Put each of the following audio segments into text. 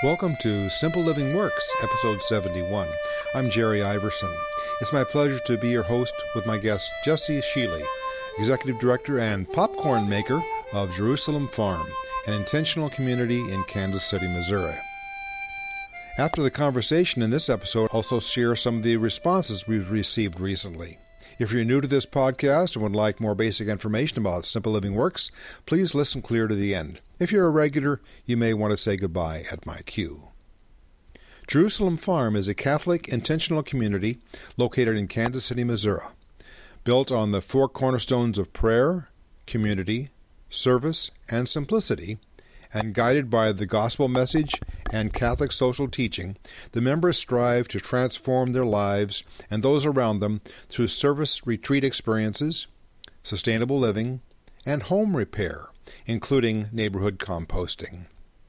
Welcome to Simple Living Works, episode 71. I'm Jerry Iverson. It's my pleasure to be your host with my guest, Jesse Sheely, Executive Director and Popcorn Maker of Jerusalem Farm, an intentional community in Kansas City, Missouri. After the conversation in this episode, I'll also share some of the responses we've received recently. If you're new to this podcast and would like more basic information about Simple Living Works, please listen clear to the end. If you're a regular, you may want to say goodbye at my cue. Jerusalem Farm is a Catholic intentional community located in Kansas City, Missouri, built on the four cornerstones of prayer, community, service, and simplicity, and guided by the gospel message and Catholic social teaching. The members strive to transform their lives and those around them through service retreat experiences, sustainable living, and home repair, including neighborhood composting.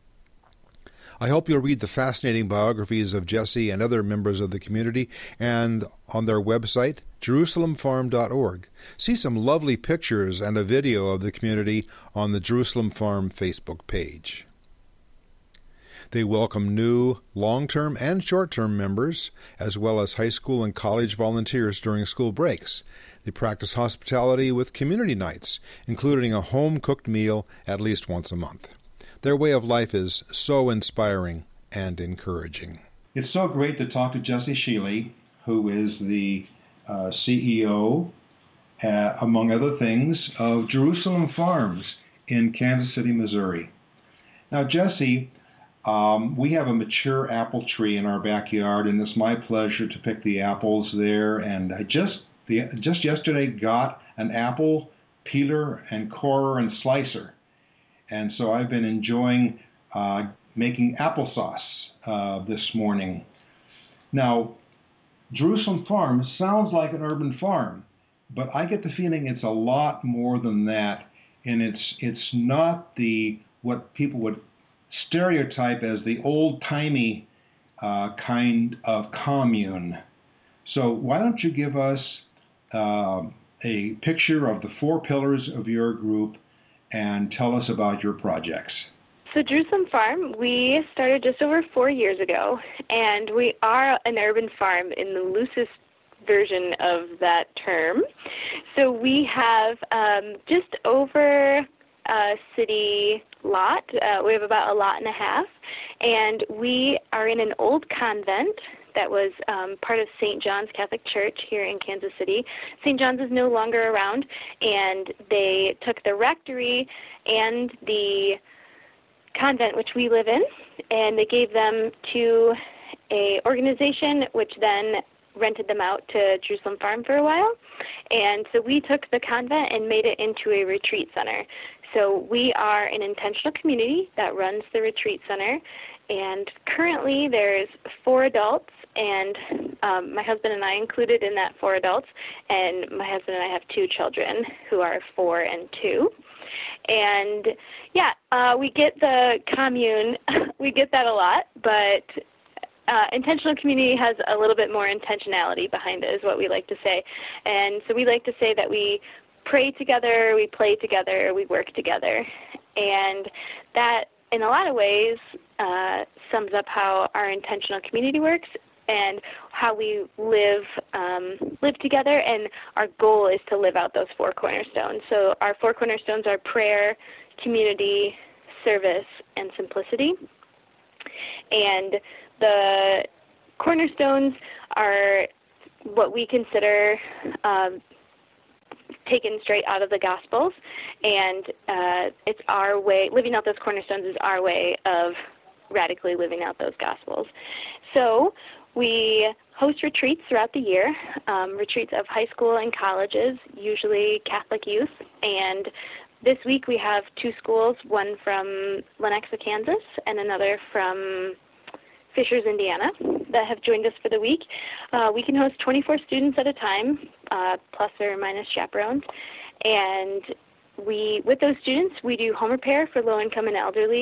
I hope you'll read the fascinating biographies of Jesse and other members of the community and on their website, JerusalemFarm.org. See some lovely pictures and a video of the community on the Jerusalem Farm Facebook page. They welcome new, long-term and short-term members, as well as high school and college volunteers during school breaks. They practice hospitality with community nights, including a home-cooked meal at least once a month. Their way of life is so inspiring and encouraging. It's so great to talk to Jesse Sheely, who is the CEO, among other things, of Jerusalem Farms in Kansas City, Missouri. Now, Jesse, we have a mature apple tree in our backyard, and it's my pleasure to pick the apples there. And I just yesterday got an apple peeler and corer and slicer. And so I've been enjoying making applesauce this morning. Now, Jerusalem Farm sounds like an urban farm, but I get the feeling it's a lot more than that, and it's not what people would stereotype as the old-timey kind of commune. So why don't you give us a picture of the four pillars of your group and tell us about your projects. So Jerusalem Farm, we started just over 4 years ago, and we are an urban farm in the loosest version of that term. So we have just over a city lot. We have about a lot and a half, and we are in an old convent that was part of St. John's Catholic Church here in Kansas City. St. John's is no longer around, and they took the rectory and the convent, which we live in, and they gave them to an organization, which then rented them out to Jerusalem Farm for a while. And so we took the convent and made it into a retreat center. So we are an intentional community that runs the retreat center, and currently there's 4 adults, and my husband and I included in that 4 adults, and my husband and I have 2 children who are 4 and 2. And we get the commune, we get that a lot, but intentional community has a little bit more intentionality behind it, is what we like to say. And so we like to say that we pray together, we play together, we work together. And that, in a lot of ways, sums up how our intentional community works and how we live together. And our goal is to live out those 4 cornerstones. So our 4 cornerstones are prayer, community, service, and simplicity. And the cornerstones are what we consider taken straight out of the Gospels, and it's our way, living out those cornerstones is our way of radically living out those Gospels. So we host retreats throughout the year, retreats of high school and colleges, usually Catholic youth, and this week we have 2 schools, one from Lenexa, Kansas, and another from Fishers, Indiana, that have joined us for the week. We can host 24 students at a time, plus or minus chaperones. And with those students, we do home repair for low-income and elderly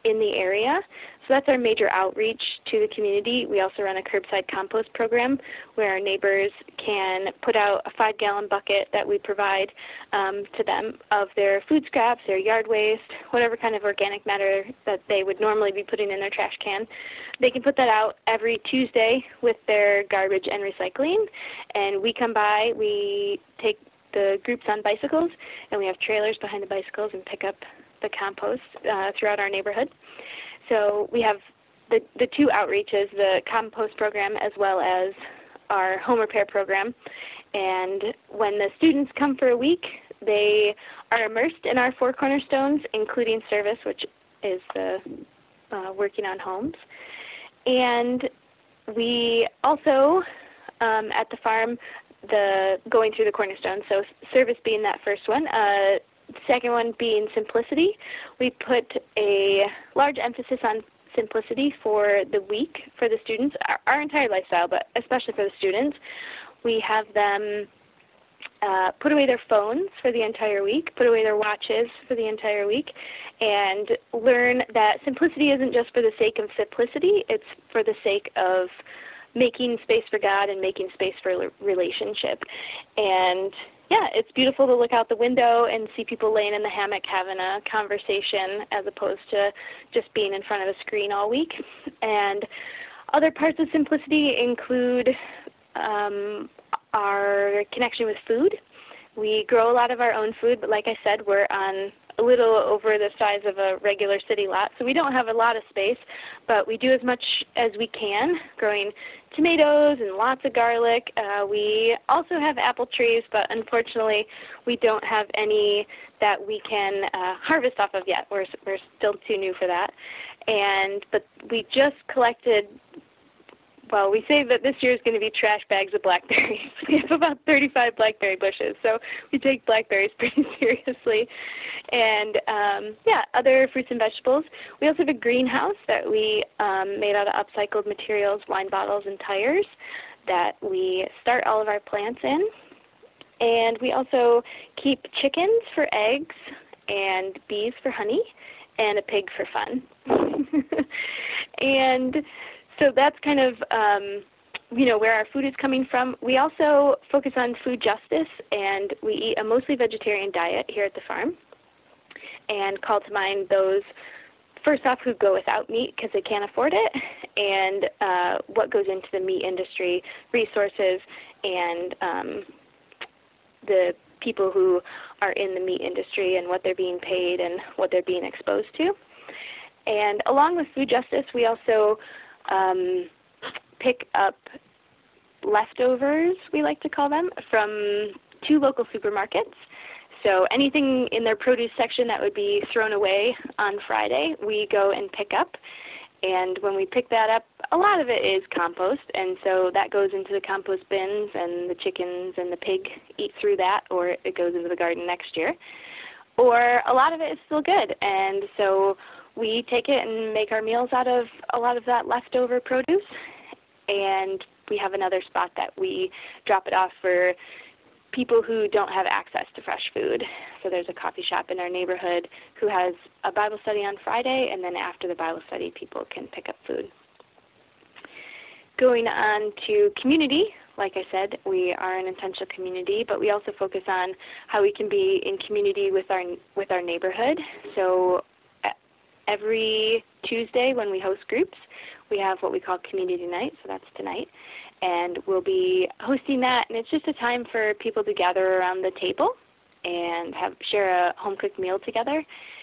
in the area. So that's our major outreach to the community. We also run a curbside compost program where our neighbors can put out a 5-gallon bucket that we provide to them of their food scraps, their yard waste, whatever kind of organic matter that they would normally be putting in their trash can. They can put that out every Tuesday with their garbage and recycling, and we come by, we take the groups on bicycles, and we have trailers behind the bicycles and pick up the compost throughout our neighborhood. So we have the two outreaches, the compost program as well as our home repair program. And when the students come for a week, they are immersed in our 4 cornerstones, including service, which is the working on homes. And we also, at the farm, going through the cornerstones, so service being that first one. Second one being simplicity. We put a large emphasis on simplicity for the week for the students, our entire lifestyle, but especially for the students. We have them put away their phones for the entire week, put away their watches for the entire week, and learn that simplicity isn't just for the sake of simplicity, it's for the sake of making space for God and making space for relationship. And yeah, it's beautiful to look out the window and see people laying in the hammock having a conversation as opposed to just being in front of a screen all week. And other parts of simplicity include our connection with food. We grow a lot of our own food, but like I said, we're on a little over the size of a regular city lot, so we don't have a lot of space, but we do as much as we can, growing tomatoes and lots of garlic. We also have apple trees, but unfortunately we don't have any that we can harvest off of yet. We're still too new for that. But we just collected, well, we say that this year is going to be trash bags of blackberries. We have about 35 blackberry bushes, so we take blackberries pretty seriously. And, other fruits and vegetables. We also have a greenhouse that we made out of upcycled materials, wine bottles, and tires that we start all of our plants in. And we also keep chickens for eggs and bees for honey and a pig for fun. And so that's kind of, where our food is coming from. We also focus on food justice, and we eat a mostly vegetarian diet here at the farm and call to mind those, first off, who go without meat because they can't afford it, and what goes into the meat industry, resources, and the people who are in the meat industry and what they're being paid and what they're being exposed to. And along with food justice, we also pick up leftovers, we like to call them, from 2 local supermarkets. So anything in their produce section that would be thrown away on Friday, we go and pick up. And when we pick that up, a lot of it is compost, and so that goes into the compost bins, and the chickens and the pig eat through that, or it goes into the garden next year. Or a lot of it is still good, and so we take it and make our meals out of a lot of that leftover produce. And we have another spot that we drop it off for people who don't have access to fresh food. So there's a coffee shop in our neighborhood who has a Bible study on Friday, and then after the Bible study, people can pick up food. Going on to community, like I said, we are an intentional community, but we also focus on how we can be in community with our neighborhood. So every Tuesday when we host groups, we have what we call community night, so that's tonight. And we'll be hosting that, and it's just a time for people to gather around the table and share a home-cooked meal together.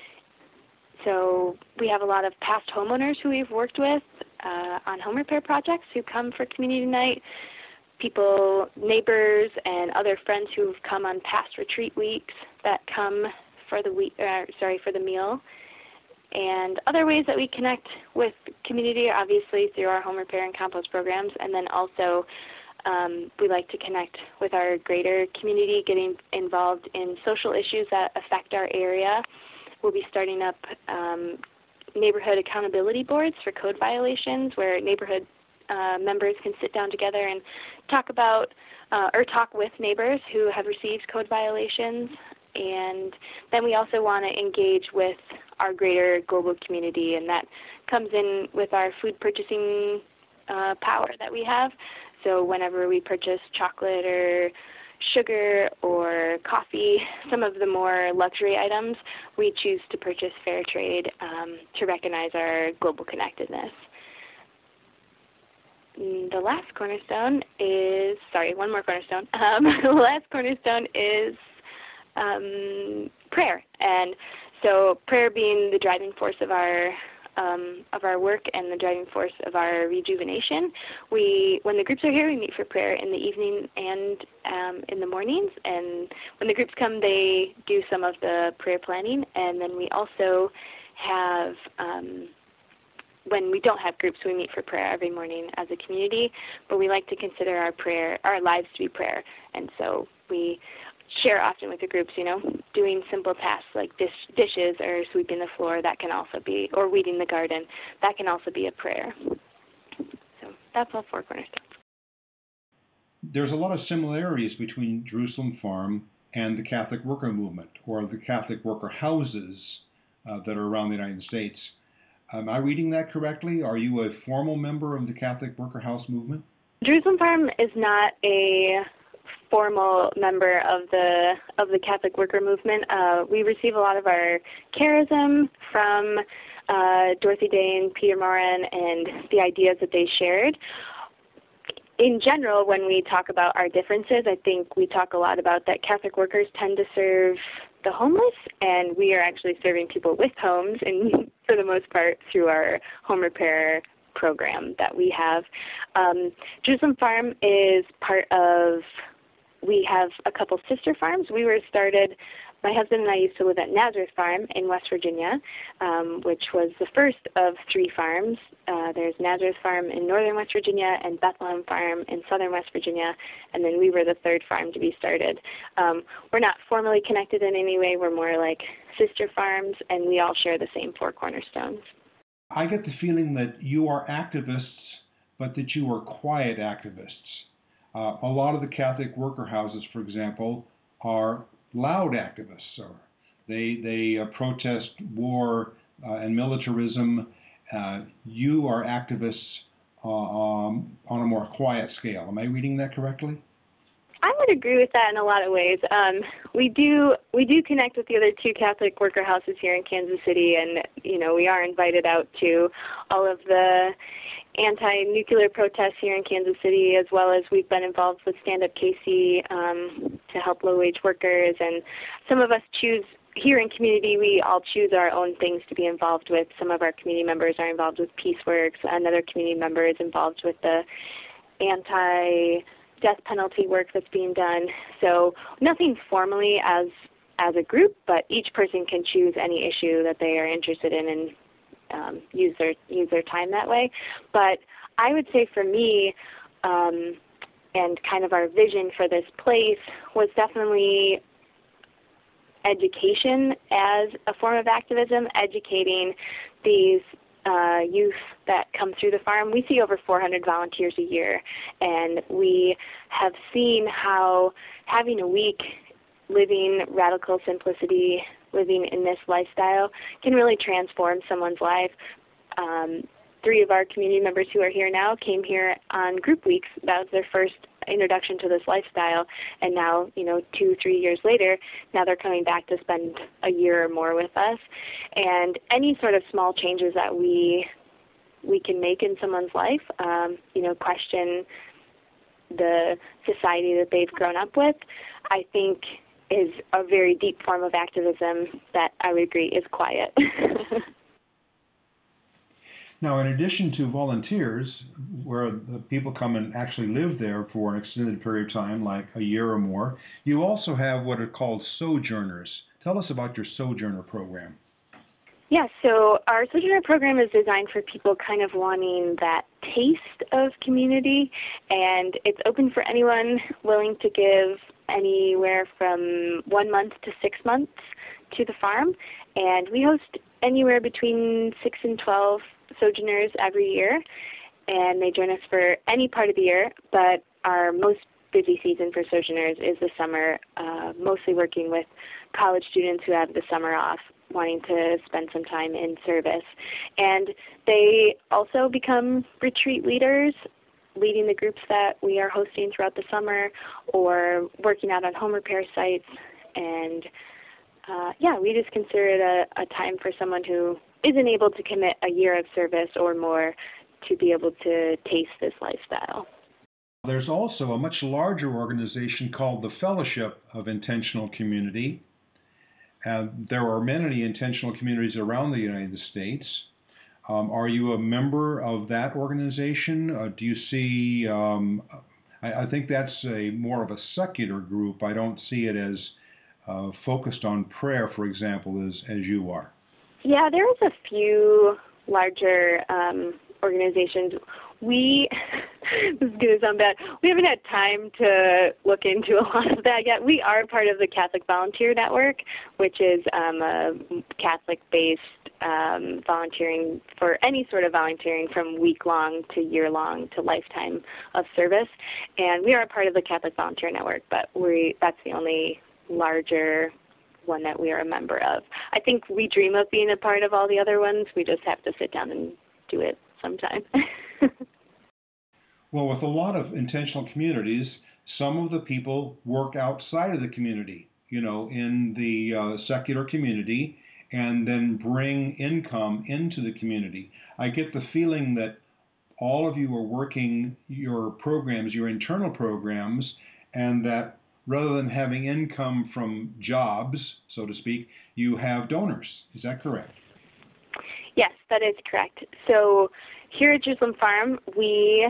So we have a lot of past homeowners who we've worked with on home repair projects who come for community night, people, neighbors, and other friends who've come on past retreat weeks that come for the meal. And other ways that we connect with community are obviously through our home repair and compost programs, and then also we like to connect with our greater community, getting involved in social issues that affect our area. We'll be starting up neighborhood accountability boards for code violations, where neighborhood members can sit down together and talk about or talk with neighbors who have received code violations. And then we also want to engage with our greater global community, and that comes in with our food purchasing power that we have. So whenever we purchase chocolate or sugar or coffee, some of the more luxury items, we choose to purchase fair trade to recognize our global connectedness. The last cornerstone is, one more cornerstone. The last cornerstone is prayer. And so prayer being the driving force of our work and the driving force of our rejuvenation. When the groups are here, we meet for prayer in the evening and in the mornings. And when the groups come, they do some of the prayer planning. And then we also have, when we don't have groups, we meet for prayer every morning as a community. But we like to consider our lives to be prayer. And so we share often with the groups, doing simple tasks like dishes or sweeping the floor, that can also be, or weeding the garden, that can also be a prayer. So that's all 4 cornerstones. There's a lot of similarities between Jerusalem Farm and the Catholic Worker Movement, or the Catholic Worker Houses that are around the United States. Am I reading that correctly? Are you a formal member of the Catholic Worker House movement? Jerusalem Farm is not a formal member of the Catholic Worker Movement. We receive a lot of our charism from Dorothy Day and Peter Moran and the ideas that they shared. In general, when we talk about our differences, I think we talk a lot about that Catholic workers tend to serve the homeless, and we are actually serving people with homes, and for the most part through our home repair program that we have. Jerusalem Farm is part of, we have a couple sister farms. We were started, my husband and I used to live at Nazareth Farm in West Virginia, which was the first of 3 farms. There's Nazareth Farm in northern West Virginia and Bethlehem Farm in southern West Virginia, and then we were the 3rd farm to be started. We're not formally connected in any way. We're more like sister farms, and we all share the same 4 cornerstones. I get the feeling that you are activists, but that you are quiet activists. A lot of the Catholic worker houses, for example, are loud activists. Or they protest war and militarism. You are activists on a more quiet scale. Am I reading that correctly? I would agree with that in a lot of ways. We do connect with the other 2 Catholic worker houses here in Kansas City, and we are invited out to all of the anti-nuclear protests here in Kansas City, as well as we've been involved with Stand Up KC to help low-wage workers. And some of us choose, here in community, we all choose our own things to be involved with. Some of our community members are involved with PeaceWorks. Another community member is involved with the anti-death penalty work that's being done. So nothing formally as a group, but each person can choose any issue that they are interested in and use their time that way. But I would say for me, and kind of our vision for this place was definitely education as a form of activism, educating these youth that come through the farm. We see over 400 volunteers a year, and we have seen how having a week living radical simplicity, living in this lifestyle, can really transform someone's life. 3 of our community members who are here now came here on group weeks. That was their first introduction to this lifestyle, and now, 2-3 years later, now they're coming back to spend a year or more with us. And any sort of small changes that we can make in someone's life, question the society that they've grown up with, I think is a very deep form of activism that I would agree is quiet. Now, in addition to volunteers, where the people come and actually live there for an extended period of time, like a year or more, you also have what are called sojourners. Tell us about your sojourner program. Yeah, so our Sojourner program is designed for people kind of wanting that taste of community, and it's open for anyone willing to give anywhere from 1 month to 6 months to the farm. And we host anywhere between 6 and 12 sojourners every year, and they join us for any part of the year, but our most busy season for sojourners is the summer, mostly working with college students who have the summer off. wanting to spend some time in service. And they also become retreat leaders, leading the groups that we are hosting throughout the summer or working out on home repair sites. And we just consider it a time for someone who isn't able to commit a year of service or more to be able to taste this lifestyle. There's also a much larger organization called the Fellowship of Intentional Community. There are many intentional communities around the United States. Are you a member of that organization? Do you see, I think that's more of a secular group. I don't see it as focused on prayer, for example, as you are. Yeah, there's a few larger organizations. This is going to sound bad. We haven't had time to look into a lot of that yet. We are part of the Catholic Volunteer Network, which is a Catholic-based volunteering for any sort of volunteering from week-long to year-long to lifetime of service. And we are a part of the Catholic Volunteer Network, but that's the only larger one that we are a member of. I think we dream of being a part of all the other ones. We just have to sit down and do it sometime. Well, with a lot of intentional communities, some of the people work outside of the community, in the secular community, and then bring income into the community. I get the feeling that all of you are working your programs, your internal programs, and that rather than having income from jobs, so to speak, you have donors. Is that correct? Yes, that is correct. So here at Jerusalem Farm, we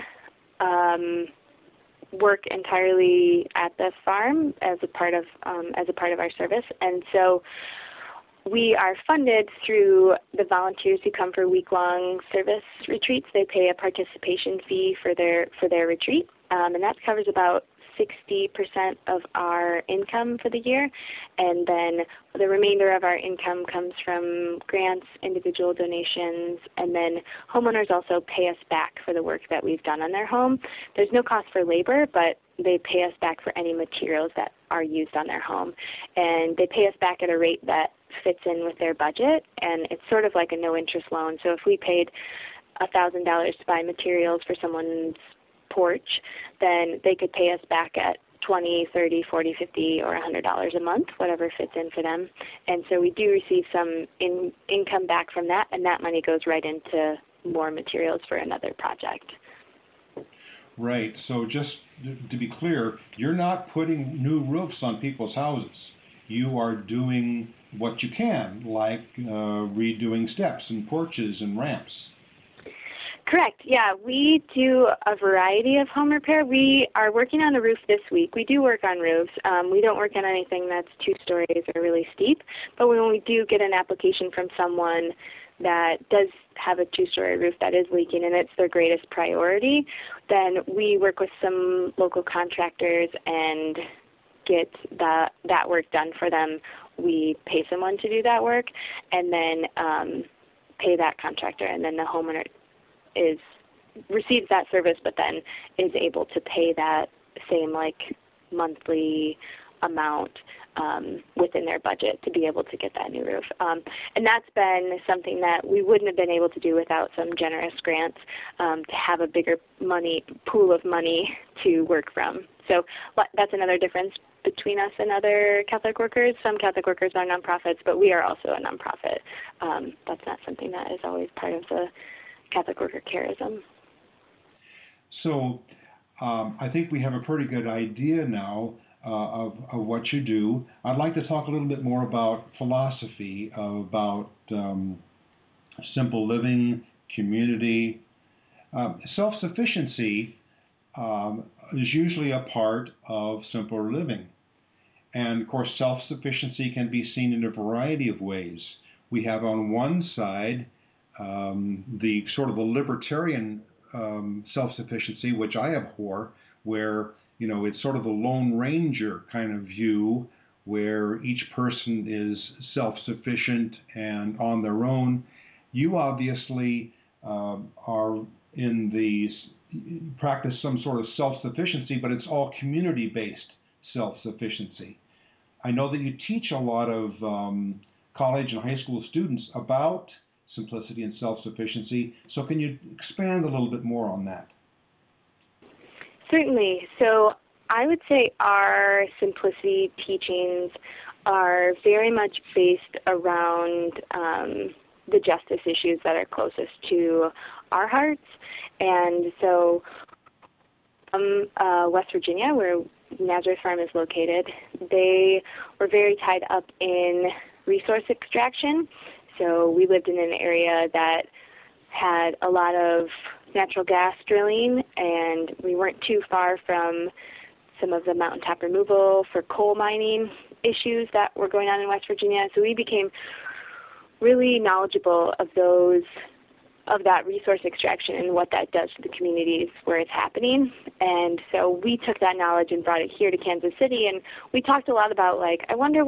work entirely at the farm as a part of our service, and so we are funded through the volunteers who come for week-long service retreats. They pay a participation fee for their retreat, and that covers about 60% of our income for the year, and then the remainder of our income comes from grants, individual donations, and then homeowners also pay us back for the work that we've done on their home. There's no cost for labor, but they pay us back for any materials that are used on their home, and they pay us back at a rate that fits in with their budget, and it's sort of like a no-interest loan. So if we paid $1,000 to buy materials for someone's porch, then they could pay us back at $20, $30, $40, $50, or $100 a month, whatever fits in for them. And so we do receive some income back from that, and that money goes right into more materials for another project. Right. So just to be clear, you're not putting new roofs on people's houses. You are doing what you can, like redoing steps and porches and ramps. Correct. Yeah, we do a variety of home repair. We are working on a roof this week. We do work on roofs. We don't work on anything that's 2 stories or really steep, but when we do get an application from someone that does have a 2-story roof that is leaking and it's their greatest priority, then we work with some local contractors and get that work done for them. We pay someone to do that work and then pay that contractor, and then the homeowner receives that service, but then is able to pay that same monthly amount within their budget to be able to get that new roof. And that's been something that we wouldn't have been able to do without some generous grants, to have a bigger pool of money to work from. So that's another difference between us and other Catholic workers. Some Catholic workers are nonprofits, but we are also a nonprofit. That's not something that is always part of the Catholic worker charism. So I think we have a pretty good idea now of what you do. I'd like to talk a little bit more about philosophy, about simple living, community. Self-sufficiency is usually a part of simpler living. And of course, self-sufficiency can be seen in a variety of ways. We have on one side the sort of the libertarian self-sufficiency, which I abhor, where it's sort of the Lone Ranger kind of view, where each person is self-sufficient and on their own. You obviously are in practice some sort of self-sufficiency, but it's all community-based self-sufficiency. I know that you teach a lot of college and high school students about simplicity and self-sufficiency. So can you expand a little bit more on that? Certainly. So I would say our simplicity teachings are very much based around the justice issues that are closest to our hearts. And so West Virginia, where Nazareth Farm is located, they were very tied up in resource extraction. So we lived in an area that had a lot of natural gas drilling, and we weren't too far from some of the mountaintop removal for coal mining issues that were going on in West Virginia. So we became really knowledgeable of that resource extraction and what that does to the communities where it's happening. And so we took that knowledge and brought it here to Kansas City, and we talked a lot about, like, I wonder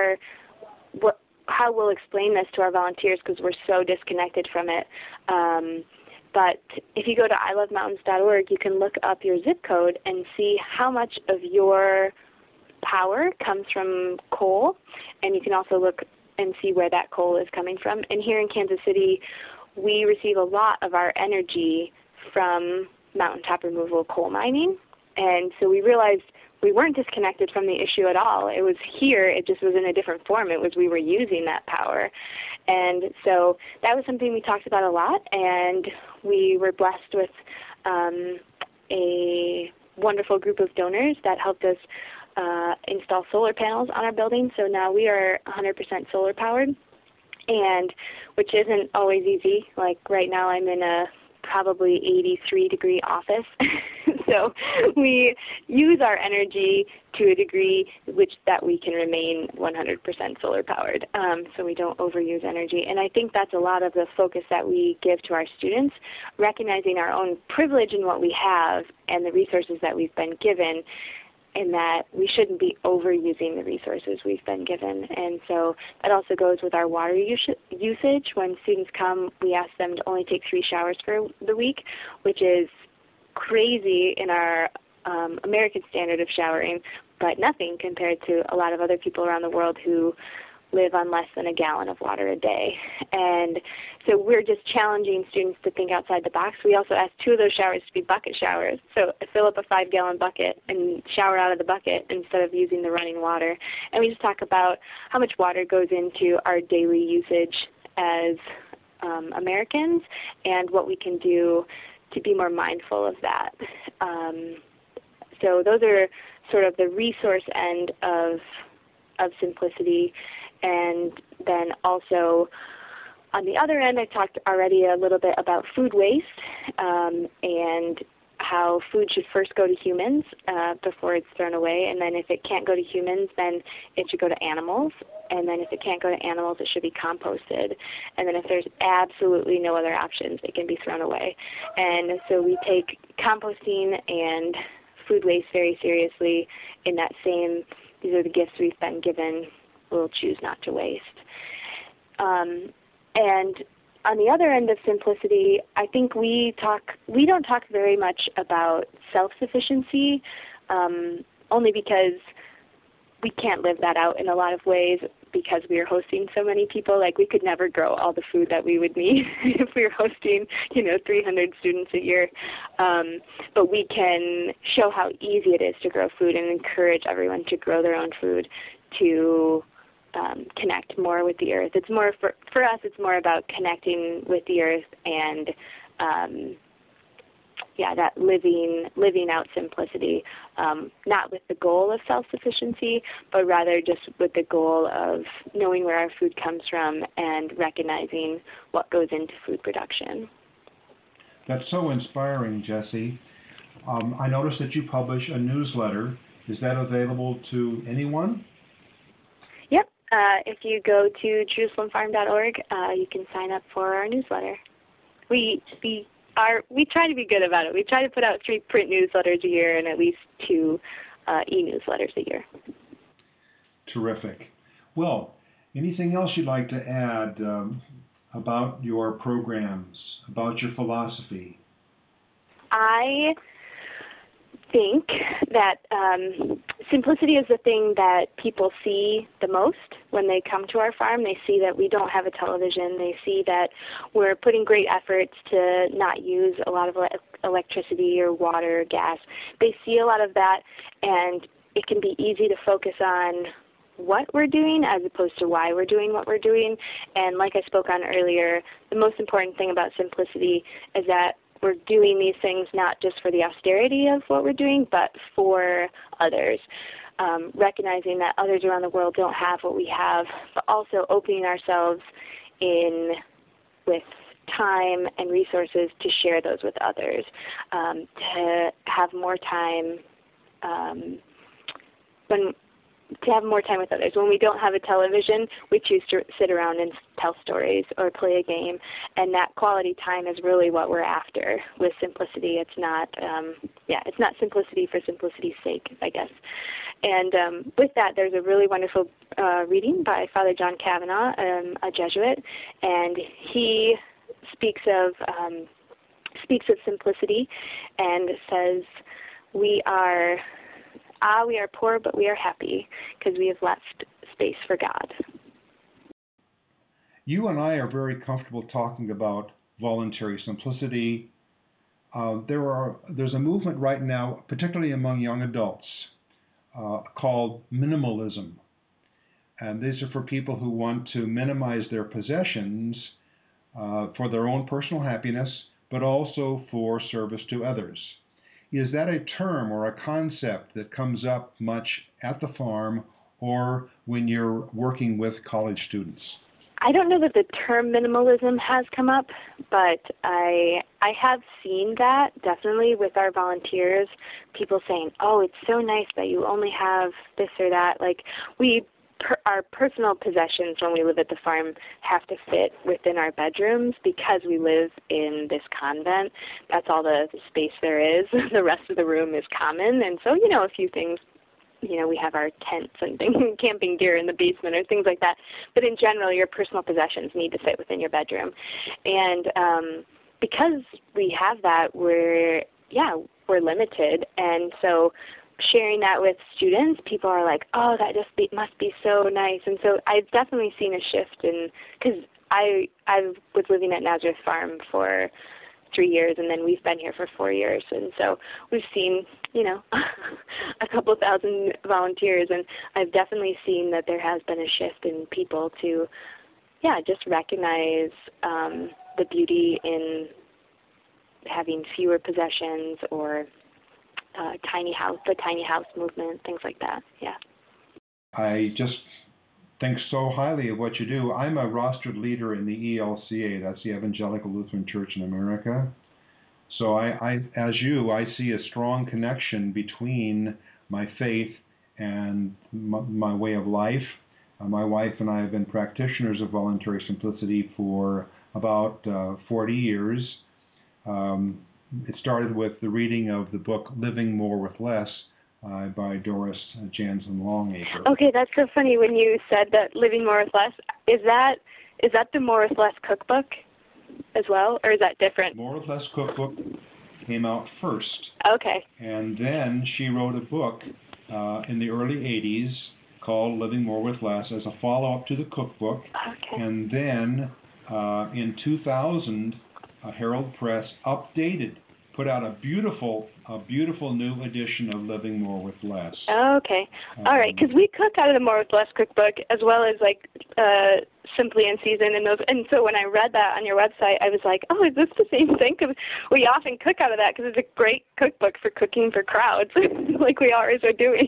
how we'll explain this to our volunteers because we're so disconnected from it. But if you go to ilovemountains.org, you can look up your zip code and see how much of your power comes from coal, and you can also look and see where that coal is coming from. And here in Kansas City, we receive a lot of our energy from mountaintop removal coal mining. And so we realized we weren't disconnected from the issue at all. It was here, it just was in a different form. It was we were using that power. And so that was something we talked about a lot, and we were blessed with a wonderful group of donors that helped us install solar panels on our building. So now we are 100% solar powered, and which isn't always easy. Like right now I'm in a probably 83-degree office. So we use our energy to a degree that we can remain 100% solar powered, so we don't overuse energy. And I think that's a lot of the focus that we give to our students, recognizing our own privilege in what we have and the resources that we've been given, and that we shouldn't be overusing the resources we've been given. And so that also goes with our water usage. When students come, we ask them to only take 3 showers for the week, which is crazy in our American standard of showering, but nothing compared to a lot of other people around the world who live on less than a gallon of water a day. And so we're just challenging students to think outside the box. We also ask 2 of those showers to be bucket showers. So fill up a 5-gallon bucket and shower out of the bucket instead of using the running water. And we just talk about how much water goes into our daily usage as Americans and what we can do to be more mindful of that. So those are sort of the resource end of simplicity. And then also on the other end, I talked already a little bit about food waste and how food should first go to humans before it's thrown away. And then if it can't go to humans, then it should go to animals. And then if it can't go to animals, it should be composted. And then if there's absolutely no other options, it can be thrown away. And so we take composting and food waste very seriously in that same, these are the gifts we've been given, we'll choose not to waste. And on the other end of simplicity, I think we don't talk very much about self-sufficiency, only because we can't live that out in a lot of ways because we are hosting so many people. Like, we could never grow all the food that we would need if we were hosting, 300 students a year. But we can show how easy it is to grow food and encourage everyone to grow their own food to connect more with the earth. It's more, for us, it's more about connecting with the earth and that living out simplicity, not with the goal of self-sufficiency, but rather just with the goal of knowing where our food comes from and recognizing what goes into food production. That's so inspiring, Jessie. I noticed that you publish a newsletter. Is that available to anyone? Yep. If you go to JerusalemFarm.org, you can sign up for our newsletter. We try to be good about it. We try to put out 3 print newsletters a year and at least 2 e-newsletters a year. Terrific. Well, anything else you'd like to add about your programs, about your philosophy? I think that simplicity is the thing that people see the most when they come to our farm. They see that we don't have a television. They see that we're putting great efforts to not use a lot of electricity or water or gas. They see a lot of that, and it can be easy to focus on what we're doing as opposed to why we're doing what we're doing. And like I spoke on earlier, the most important thing about simplicity is that we're doing these things not just for the austerity of what we're doing, but for others. Recognizing that others around the world don't have what we have, but also opening ourselves in with time and resources to share those with others, to have more time to have more time with others. When we don't have a television, we choose to sit around and tell stories or play a game, and that quality time is really what we're after with simplicity. It's not, it's not simplicity for simplicity's sake, I guess. And with that, there's a really wonderful reading by Father John Kavanaugh, a Jesuit, and he speaks of simplicity and says, we are poor, but we are happy because we have left space for God. You and I are very comfortable talking about voluntary simplicity. There's a movement right now, particularly among young adults, called minimalism. And these are for people who want to minimize their possessions for their own personal happiness, but also for service to others. Is that a term or a concept that comes up much at the farm or when you're working with college students? I don't know that the term minimalism has come up, but I have seen that definitely with our volunteers, people saying, oh, it's so nice that you only have this or that. Like our personal possessions when we live at the farm have to fit within our bedrooms because we live in this convent. That's all the space there is. The rest of the room is common. And so, a few things, we have our tents and camping gear in the basement or things like that. But in general, your personal possessions need to fit within your bedroom. And because we have that, we're limited. And so sharing that with students, people are like, oh, that must be so nice. And so I've definitely seen a shift because I was living at Nazareth Farm for 3 years, and then we've been here for 4 years. And so we've seen, a couple thousand volunteers, and I've definitely seen that there has been a shift in people to, just recognize the beauty in having fewer possessions or the tiny house movement, things like that. Yeah. I just think so highly of what you do. I'm a rostered leader in the ELCA, that's the Evangelical Lutheran Church in America. So I see a strong connection between my faith and my way of life. My wife and I have been practitioners of voluntary simplicity for about 40 years. It started with the reading of the book Living More with Less by Doris Jansen Longacre. Okay, that's so funny when you said that Living More with Less. Is that the More with Less cookbook as well, or is that different? More with Less cookbook came out first. Okay. And then she wrote a book in the early 80s called Living More with Less as a follow-up to the cookbook. Okay. And then in 2000, Herald Press put out a beautiful new edition of Living More with Less. Oh, okay. All right, because we cook out of the More with Less cookbook as well as Simply in Season and those. And so when I read that on your website, I was like, oh, is this the same thing? Because we often cook out of that because it's a great cookbook for cooking for crowds, like we always are doing.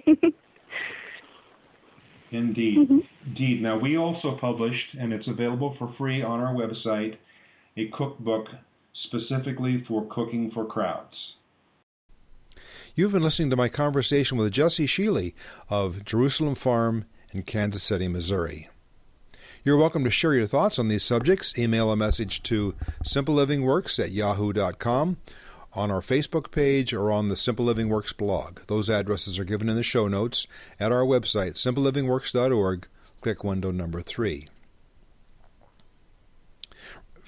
Indeed. Mm-hmm. Indeed. Now, we also published, and it's available for free on our website, a cookbook specifically for cooking for crowds. You've been listening to my conversation with Jesse Sheely of Jerusalem Farm in Kansas City, Missouri. You're welcome to share your thoughts on these subjects. Email a message to simplelivingworks@yahoo.com, on our Facebook page, or on the Simple Living Works blog. Those addresses are given in the show notes at our website, simplelivingworks.org. Click window number 3.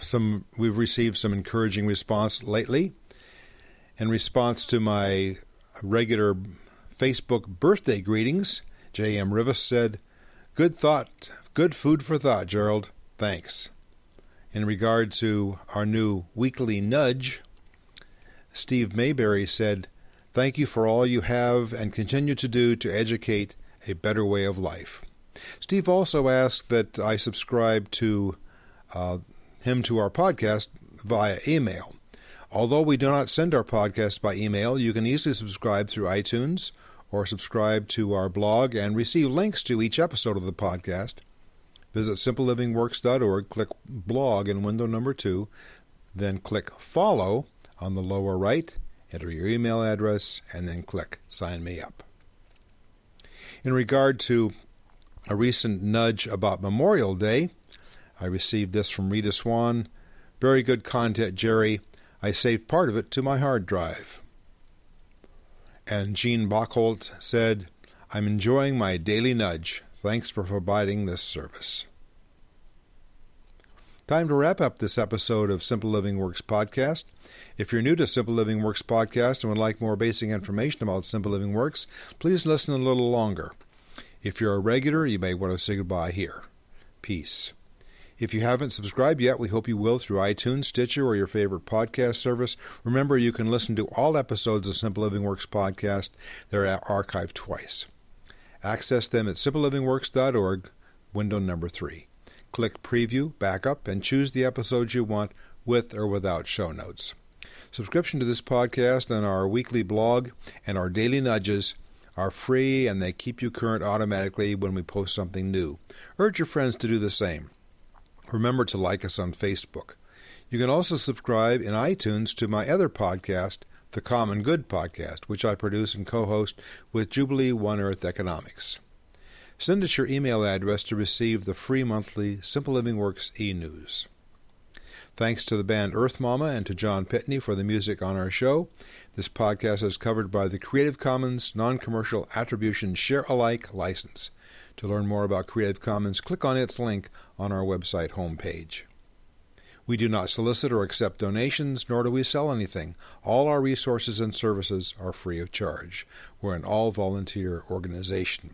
We've received some encouraging response lately. In response to my regular Facebook birthday greetings. J.M. Rivas said, "Good thought, good food for thought, Gerald. Thanks." In regard to our new weekly nudge, Steve Mayberry said, "Thank you for all you have and continue to do to educate a better way of life." Steve also asked that I subscribe to him to our podcast via email. Although we do not send our podcast by email, you can easily subscribe through iTunes or subscribe to our blog and receive links to each episode of the podcast. Visit simplelivingworks.org, click blog in window number 2, then click follow on the lower right, enter your email address, and then click sign me up. In regard to a recent nudge about Memorial Day, I received this from Rita Swan. "Very good content, Jerry. I saved part of it to my hard drive." And Jean Bachholt said, "I'm enjoying my daily nudge. Thanks for providing this service." Time to wrap up this episode of Simple Living Works Podcast. If you're new to Simple Living Works Podcast and would like more basic information about Simple Living Works, please listen a little longer. If you're a regular, you may want to say goodbye here. Peace. If you haven't subscribed yet, we hope you will through iTunes, Stitcher, or your favorite podcast service. Remember, you can listen to all episodes of Simple Living Works Podcast. They're archived twice. Access them at simplelivingworks.org, window number 3. Click Preview, Backup, and choose the episodes you want with or without show notes. Subscription to this podcast and our weekly blog and our daily nudges are free, and they keep you current automatically when we post something new. Urge your friends to do the same. Remember to like us on Facebook. You can also subscribe in iTunes to my other podcast, The Common Good Podcast, which I produce and co-host with Jubilee One Earth Economics. Send us your email address to receive the free monthly Simple Living Works e-news. Thanks to the band Earth Mama and to John Pitney for the music on our show. This podcast is covered by the Creative Commons Non-Commercial Attribution Share-alike license. To learn more about Creative Commons, click on its link on our website homepage. We do not solicit or accept donations, nor do we sell anything. All our resources and services are free of charge. We're an all-volunteer organization.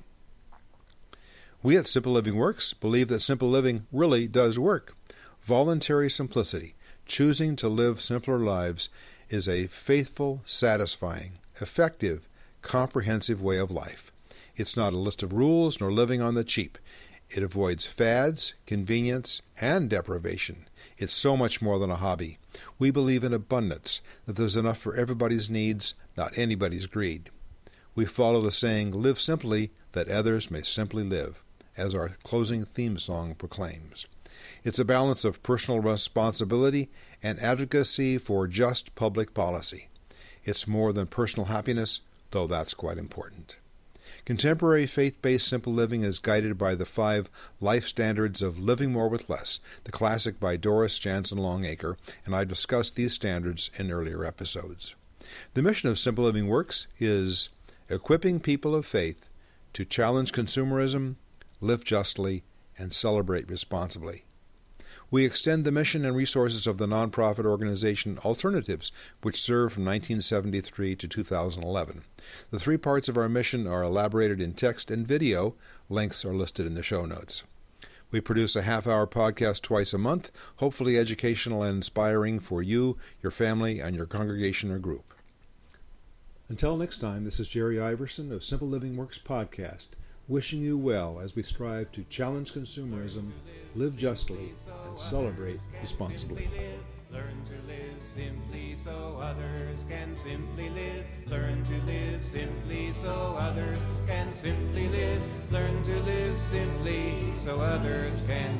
We at Simple Living Works believe that simple living really does work. Voluntary simplicity, choosing to live simpler lives, is a faithful, satisfying, effective, comprehensive way of life. It's not a list of rules nor living on the cheap. It avoids fads, convenience, and deprivation. It's so much more than a hobby. We believe in abundance, that there's enough for everybody's needs, not anybody's greed. We follow the saying, "Live simply, that others may simply live," as our closing theme song proclaims. It's a balance of personal responsibility and advocacy for just public policy. It's more than personal happiness, though that's quite important. Contemporary faith-based simple living is guided by the 5 life standards of living more with less, the classic by Doris Jansen Longacre, and I've discussed these standards in earlier episodes. The mission of Simple Living Works is equipping people of faith to challenge consumerism, live justly, and celebrate responsibly. We extend the mission and resources of the nonprofit organization Alternatives, which served from 1973 to 2011. The 3 parts of our mission are elaborated in text and video. Links are listed in the show notes. We produce a half-hour podcast twice a month, hopefully educational and inspiring for you, your family, and your congregation or group. Until next time, this is Jerry Iverson of Simple Living Works Podcast, wishing you well as we strive to challenge consumerism, live justly, and celebrate responsibly. Learn to live simply so others can simply live. Learn to live simply so others can simply live. Learn to live simply so others can